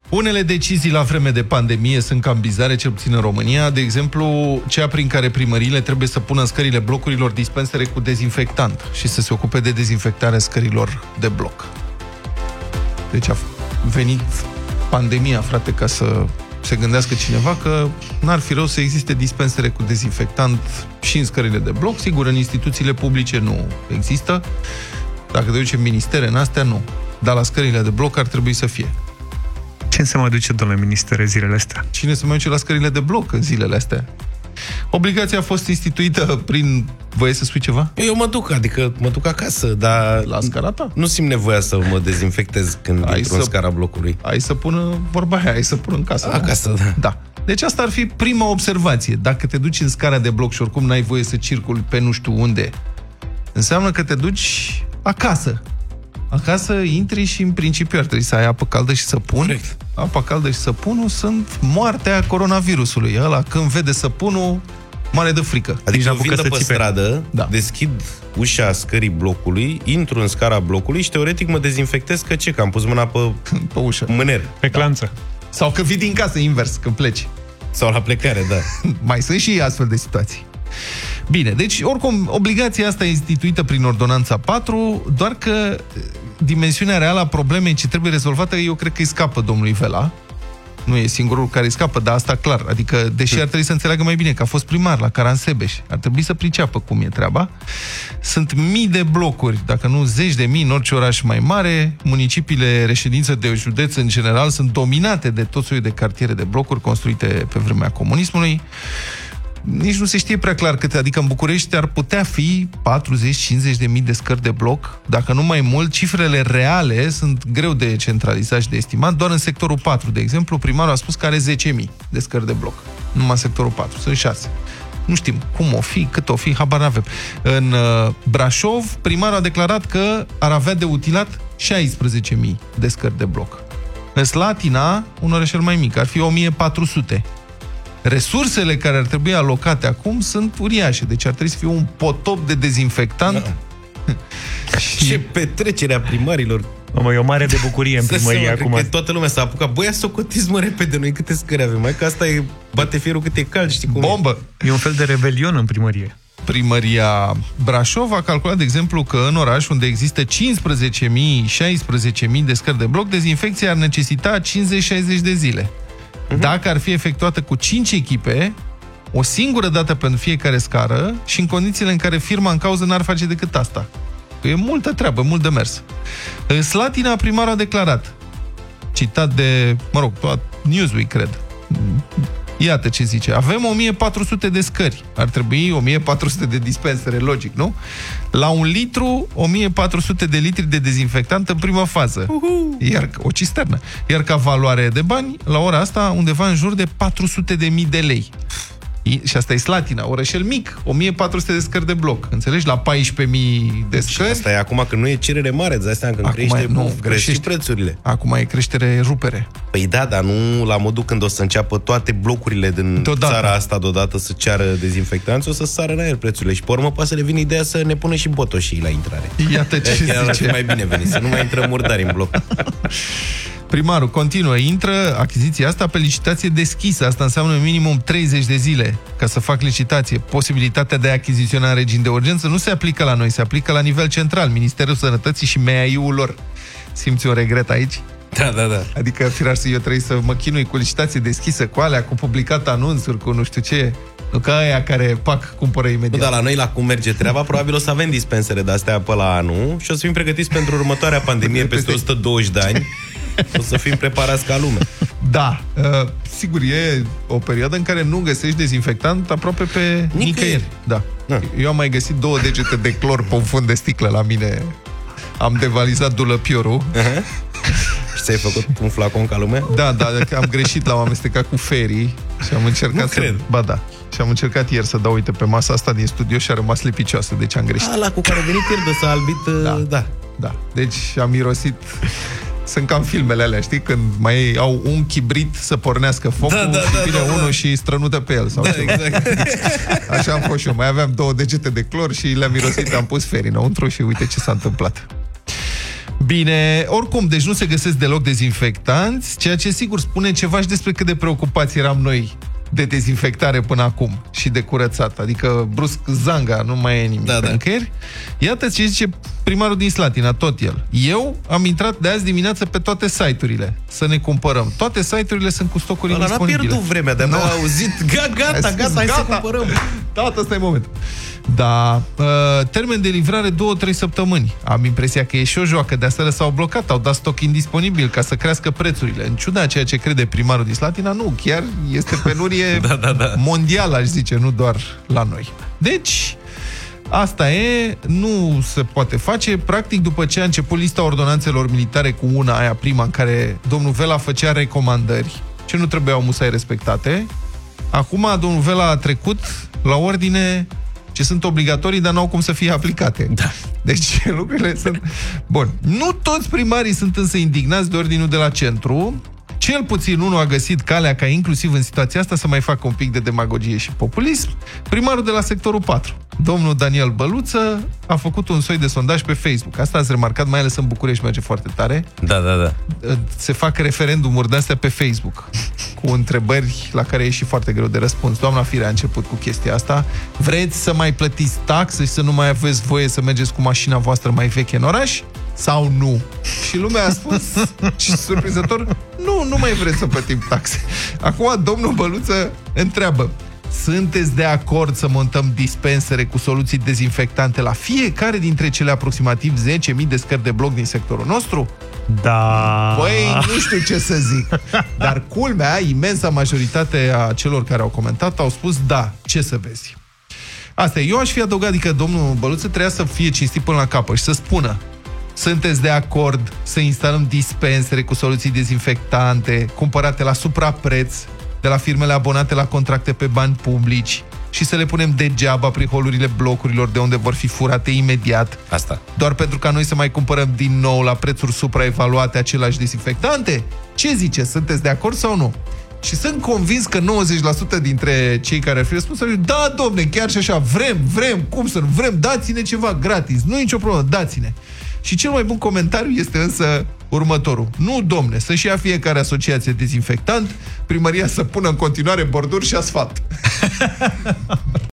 Unele decizii la vreme de pandemie sunt cam bizare, cel puțin în România. De exemplu, cea prin care primăriile trebuie să pună în scările blocurilor dispensere cu dezinfectant și să se ocupe de dezinfectarea scărilor de bloc. Deci a venit pandemia, frate, ca să se gândească cineva că n-ar fi rău să existe dispensere cu dezinfectant și în scările de bloc. Sigur, în instituțiile publice nu există. Dacă te duci în ministere, în astea, nu. Dar la scările de bloc ar trebui să fie. Cine se mai duce, domnule ministere, zilele astea? Cine se mai duce la scările de bloc în zilele astea? Obligația a fost instituită prin... Voie să spui ceva? Eu mă duc acasă, dar... La scara ta? Nu simt nevoia să mă dezinfectez când intru în scara blocului. Hai să pună vorba aia, hai să pună în casă. Acasă, da. Da. Deci asta ar fi prima observație. Dacă te duci în scara de bloc și oricum n-ai voie să circuli pe nu știu unde, înseamnă că te duci acasă. Acasă intri și în principiu ar trebui să ai apă caldă și săpun. Corect. Apa caldă și săpunul sunt moartea coronavirusului. Ăla când vede săpunul, mare de frică. Adică eu vin de pe stradă, deschid ușa scării blocului, intru în scara blocului și teoretic mă dezinfectez că am pus mâna pe ușă. Mâner. Pe clanță. Sau că vii din casă invers, când pleci. Sau la plecare, da. Mai sunt și astfel de situații. Bine, deci oricum obligația asta e instituită prin ordonanța 4, doar că dimensiunea reală a problemei ce trebuie rezolvată, eu cred că îi scapă domnului Vela. Nu e singurul care îi scapă, dar asta clar. Adică, deși ar trebui să înțeleagă mai bine că a fost primar la Caransebeș, ar trebui să priceapă cum e treaba. Sunt mii de blocuri, dacă nu zeci de mii în orice oraș mai mare. Municipiile reședință de județ în general sunt dominate de tot soiul de cartiere de blocuri construite pe vremea comunismului. Nici nu se știe prea clar câte, adică în București ar putea fi 40-50 de mii de scări de bloc, dacă nu mai mult. Cifrele reale sunt greu de centralizat și de estimat. Doar în sectorul 4, de exemplu, primarul a spus că are 10.000 de scări de bloc. Numai sectorul 4, sunt 6. Nu știm cum o fi, cât o fi, habar n-avem. În Brașov, primarul a declarat că ar avea de utilat 16.000 de scări de bloc. În Slatina, un orășel mai mic, ar fi 1.400. Resursele care ar trebui alocate acum sunt uriașe, deci ar trebui să fie un potop de dezinfectant. Da. Ce petrecere primarilor! Mă, e o mare de bucurie în primărie acum. Că toată lumea s-a apucat. Băi, socotiți mă repede, noi câte scări avem, mai că asta e bate fierul cât e cald, știi cum bombă! E un fel de rebelion în primărie. Primăria Brașov a calculat, de exemplu, că în oraș unde există 15.000, 16.000 de scări de bloc, dezinfecția ar necesita 50-60 de zile. Dacă ar fi efectuată cu 5 echipe, o singură dată pentru fiecare scară și în condițiile în care firma în cauză n-ar face decât asta. Că e multă treabă, mult de mers. În Slatina, primarul a declarat, citat de, Newsweek, cred. Iată ce zice. Avem 1400 de scări. Ar trebui 1400 de dispensere, logic, nu? La 1 litru, 1400 de litri de dezinfectant în prima fază. Iar o cisternă. Iar ca valoare de bani, la ora asta, undeva în jur de 400.000 de lei. Și asta e Slatina, orășel mic, 1400 de scări de bloc. Înțelegi? La 14.000 de scări. Asta e acum când nu e cerere mare, îți dai seama, când crește prețurile. Acum e creștere rupere. Păi da, dar nu la modul când o să înceapă toate blocurile din țara asta deodată să ceară dezinfectanți, o să sară în aer prețurile. Și pe urmă poate să le vină ideea să ne pună și botoșii la intrare. Iată ce zice. Mai bine venit, să nu mai intrăm murdari în bloc. Primarul continuă, intră achiziția asta pe licitație deschisă. Asta înseamnă minimum 30 de zile ca să fac licitație. Posibilitatea de a achiziționa în regim de urgență nu se aplică la noi, se aplică la nivel central, Ministerul Sănătății și MEAI-ul lor. Simți un regret aici? Da. Adică, firar să eu trebuie să mă chinui cu licitație deschisă, cu alea, cu publicat anunțuri, cu nu știu ce. Nu ca aia care, cumpără imediat. Dar la noi, la cum merge treaba, probabil o să avem dispensere de-astea pe la anul și o să fim pregătiți pentru următoarea pandemie peste 120 de ani. O să fim preparați ca lume. Da, sigur, e o perioadă în care nu găsești dezinfectant aproape pe nicăieri. Da. Eu am mai găsit 2 degete de clor pe un fund de sticlă la mine. Am devalizat dulăpiorul. Și ți-ai făcut un flacon ca lumea? Da, am greșit, l-am amestecat cu ferii și am încercat Ba da. Și am încercat ieri să dau, uite, pe masa asta din studio și a rămas lipicioasă, deci am greșit. Ala cu care a venit ieri de s-a albit, da. Deci am mirosit. Sunt cam filmele alea, știi? Când mai au un chibrit să pornească focul și vine unul și strănută pe el. Sau exact. Așa am fost și eu. Mai aveam 2 degete de clor și le-am mirosit, am pus ferii înăuntru și uite ce s-a întâmplat. Bine, oricum, deci nu se găsesc deloc dezinfectanți, ceea ce sigur spune ceva și despre cât de preocupați eram noi de dezinfectare până acum și de curățat. Adică brusc zanga, nu mai e nimic pe nicăieri. Iată ce zice primarul din Slatina, tot el. Eu am intrat de azi dimineață pe toate site-urile să ne cumpărăm. Toate site-urile sunt cu stocuri disponibile. N-a pierdut vremea, de-abia au auzit. Gata, hai să cumpărăm. Tata, ăsta e momentul. Da, termen de livrare 2-3 săptămâni. Am impresia că e și o joacă. De aseară s-au blocat, au dat stoc indisponibil ca să crească prețurile. În ciuda ceea ce crede primarul din Slatina, nu, chiar este penurie mondială, aș zice, nu doar la noi. Deci, asta e, nu se poate face. Practic, după ce a început lista ordonanțelor militare cu una, aia prima, în care domnul Vela făcea recomandări ce nu trebuiau musai respectate, acum domnul Vela a trecut la ordine ce sunt obligatorii, dar n-au cum să fie aplicate. Da. Deci lucrurile sunt... Bun. Nu toți primarii sunt însă indignați de ordinul de la centru. Cel puțin unul a găsit calea ca inclusiv în situația asta să mai facă un pic de demagogie și populism. Primarul de la sectorul 4, domnul Daniel Băluță, a făcut un soi de sondaj pe Facebook. Asta ați remarcat, mai ales în București merge foarte tare. Da. Se fac referendumuri de-astea pe Facebook, cu întrebări la care e și foarte greu de răspuns. Doamna Firea a început cu chestia asta. Vreți să mai plătiți taxe și să nu mai aveți voie să mergeți cu mașina voastră mai veche în oraș? Sau nu? Și lumea a spus, și surprinzător, nu mai vreți să plătim taxe. Acum domnul Băluță întreabă: sunteți de acord să montăm dispensere cu soluții dezinfectante la fiecare dintre cele aproximativ 10.000 de scări de bloc din sectorul nostru? Da. Păi, nu știu ce să zic. Dar culmea, imensa majoritate a celor care au comentat au spus da, ce să vezi. Asta e. Eu aș fi adăugat, adică domnul Băluță trebuia să fie cinstit până la capăt și să spună: sunteți de acord să instalăm dispensere cu soluții dezinfectante cumpărate la suprapreț de la firmele abonate la contracte pe bani publici și să le punem degeaba prin holurile blocurilor de unde vor fi furate imediat? Asta. Doar pentru ca noi să mai cumpărăm din nou la prețuri supraevaluate aceleași dezinfectante? Ce zice? Sunteți de acord sau nu? Și sunt convins că 90% dintre cei care ar fi răspuns ar fi: da, domne, chiar și așa, vrem, cum să nu vrem, dați-ne ceva gratis, nu e nicio problemă, dați-ne. Și cel mai bun comentariu este însă următorul: nu, domne, să-și ia fiecare asociație dezinfectant, primăria să pună în continuare borduri și asfalt.